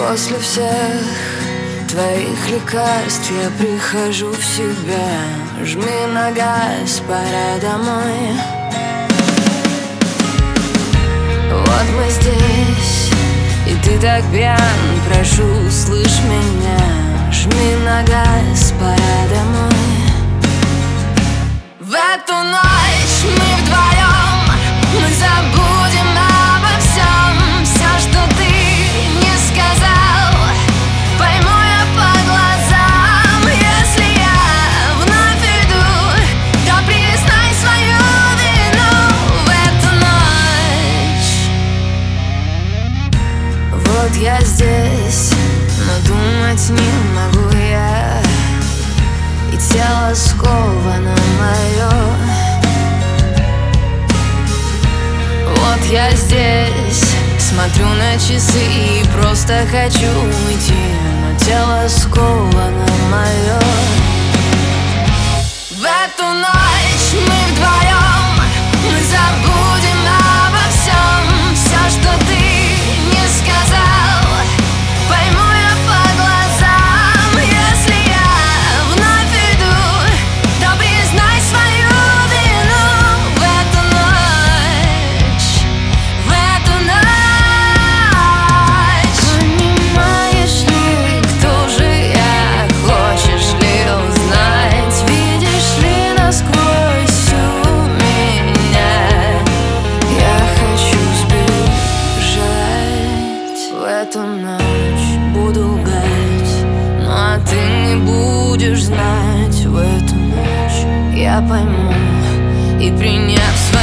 После всех твоих лекарств я прихожу в себя. Жми на газ, пора домой. Вот мы здесь, и ты так пьян. Прошу, услышь меня. Жми на газ, пора домой. В эту ночь мы вдвоем, мы забудем обо всем. Все, что ты не сказал, пойму я по глазам. Если я вновь иду, то признай свою вину. В эту ночь вот я здесь, но думать не могу я, и тело сковано мое. Вот я здесь, смотрю на часы и просто хочу уйти, но тело сковано мое. В эту ночь мы вдвоем, мы забудем обо всем. Все, что ты не сказал, пойму я по глазам. Если я вновь иду, то признай свою вину. В эту ночь, в эту ночь. Понимаешь ли, кто же я? Хочешь ли узнать? Видишь ли насквозь всю меня? Я хочу сбежать. В эту ночь буду лгать, но ты не будешь знать. В эту ночь я пойму, и приняв свою